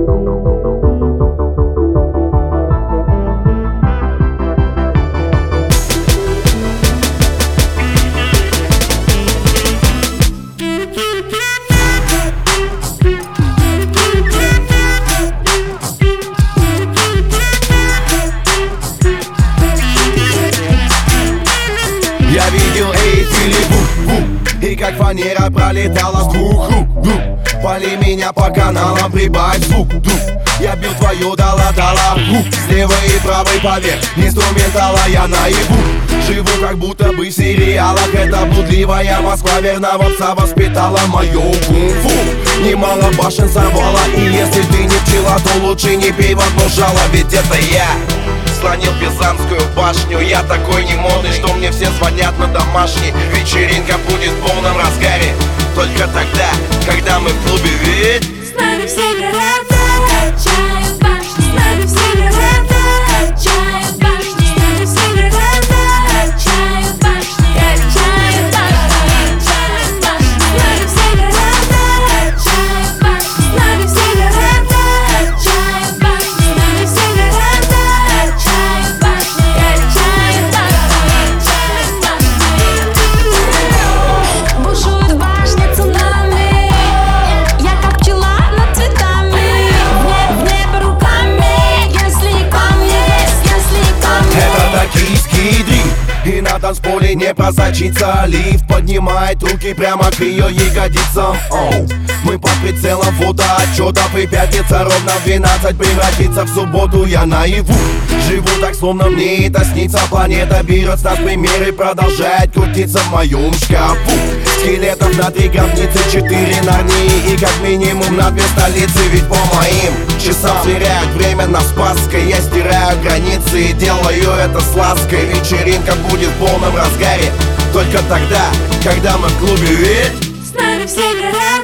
Я видел Эйфелеву, и как фанера пролетала с двух рук. Пали меня по каналам, прибавь звук. Я бил твою дала-дала, с левой и правой поверх инструментала я наяву. Живу как будто бы в сериалах. Эта блудливая Москва верного пса воспитала мою кунг-фу. Немало башен сорвала, и если ты не пчела, то лучше не пей в одно жало. Ведь это я слонил Пизанскую башню. Я такой не модный, что мне все звонят на домашний. Вечеринка будет в полном разгаре только тогда, когда мы в клубе, ведь с нами все города качают башни. С нами все города качают башни. С нами все города качают башни. Качают башни, качают башни. С нами все города качают башни. С нами все города качают башни. С нами все города качают башни. Качают башни, качают башни. Бушует в башне цунами. Я как пчела над цветами. В небо руками, если ко мне. это токийский дрифт. И на танцполе не просочится лифт. Поднимает руки прямо к ее ягодицам. Мы под прицелом фотоотчетов. И пятница ровно в 12 превратится в субботу. Я наяву живу так, словно мне это снится. Планета берет с нас примеры, продолжает крутиться в моем шкафу. Скелетов на 3 гробницы, 4 Нарнии и как минимум на 2 столицы. Ведь по моим часам сверяют время на Спасской. Я стираю границы и делаю это с лаской. Вечеринка будет в полном разгаре только тогда, когда мы в клубе, ведь С нами все города